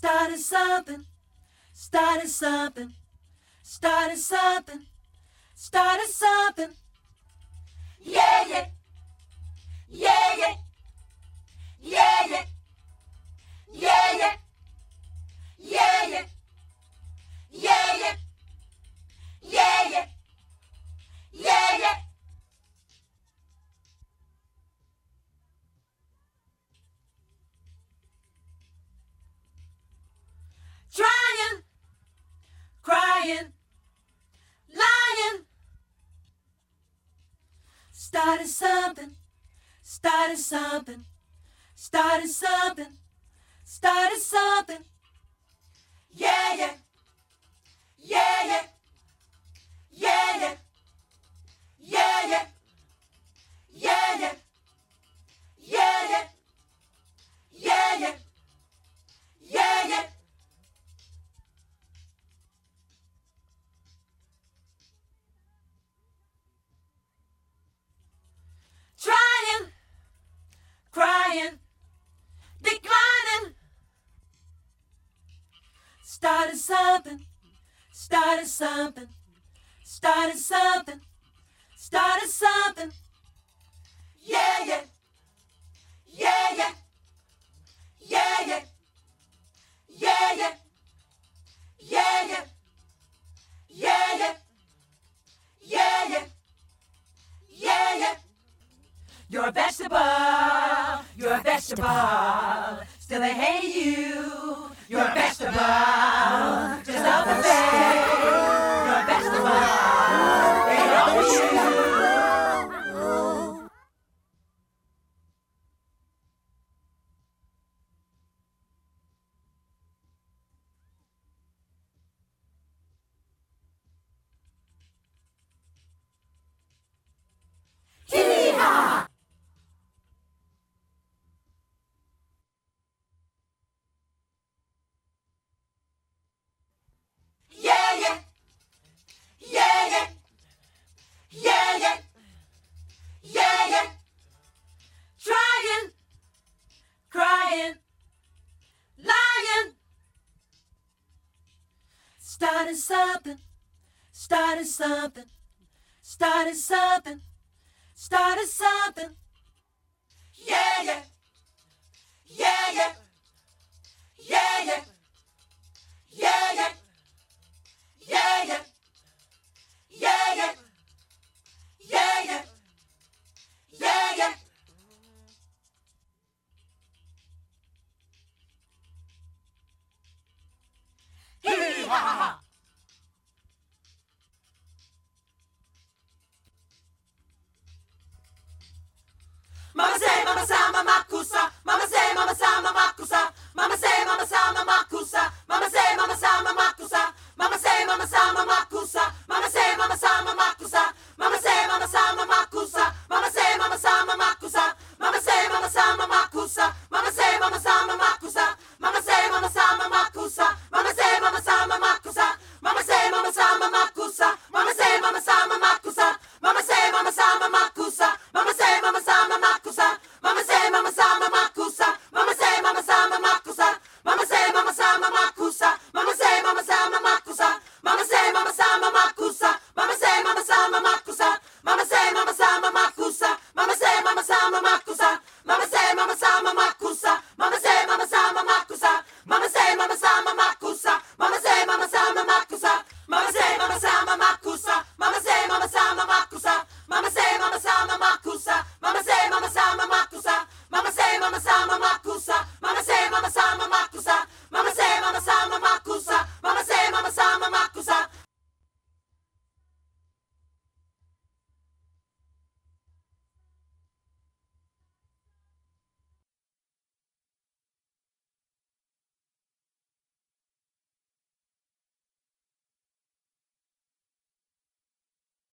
Started something, started something, started something, started something. Yeah, yeah, yeah, yeah, yeah, yeah, yeah, yeah, yeah, yeah, yeah, yeah, yeah, yeah, yeah, yeah. Trying, crying, lying. Started something, started something, started something, started something. Yeah, yeah, yeah, yeah, yeah, yeah, yeah, yeah, yeah, yeah, yeah, yeah, yeah, yeah, yeah, yeah. Trying, crying, declining. Started something, started something, started something, started something. Yeah, yeah, yeah, yeah, yeah, yeah, yeah, yeah, yeah, yeah, yeah, yeah, yeah, yeah, yeah, yeah. You're a vegetable, you're a vegetable, still they hate you. You're a vegetable, just love the thing. You're a vegetable, they hate you. Hee-haw! Yeah, yeah, yeah, yeah, yeah, yeah, yeah, yeah. Trying, crying, lying. Started something, started something, started something, started something. Yeah, yeah, yeah, yeah, yeah, yeah, yeah, yeah, yeah, yeah, yeah, yeah, yeah, yeah, yeah, yeah. Hee-haw! Mama say, mama sa, mama kusa. Mama say, mama sa, mama kusa. Mama say, mama sa, mama kusa. Mama say, mama sa, mama kusa. Mama say, mama sa, mama